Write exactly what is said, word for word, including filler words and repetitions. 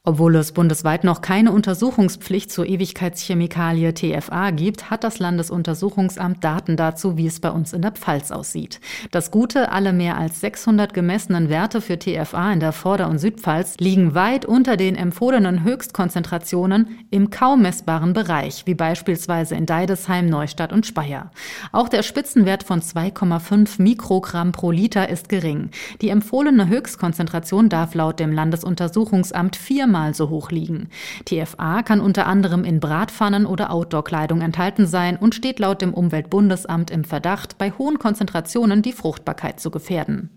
Obwohl es bundesweit noch keine Untersuchungspflicht zur Ewigkeitschemikalie T F A gibt, hat das Landesuntersuchungsamt Daten dazu, wie es bei uns in der Pfalz aussieht. Das Gute, alle mehr als sechshundert gemessenen Werte für T F A in der Vorder- und Südpfalz liegen weit unter den empfohlenen Höchstkonzentrationen im kaum messbaren Bereich, wie beispielsweise in Deidesheim, Neustadt und Speyer. Auch der Spitzenwert von zwei Komma fünf Mikrogramm pro Liter ist gering. Die empfohlene Höchstkonzentration darf laut dem Landesuntersuchungsamt viermal so hoch liegen. T F A kann unter anderem in Bratpfannen oder Outdoor-Kleidung enthalten sein und steht laut dem Umweltbundesamt im Verdacht, bei hohen Konzentrationen die Fruchtbarkeit zu gefährden.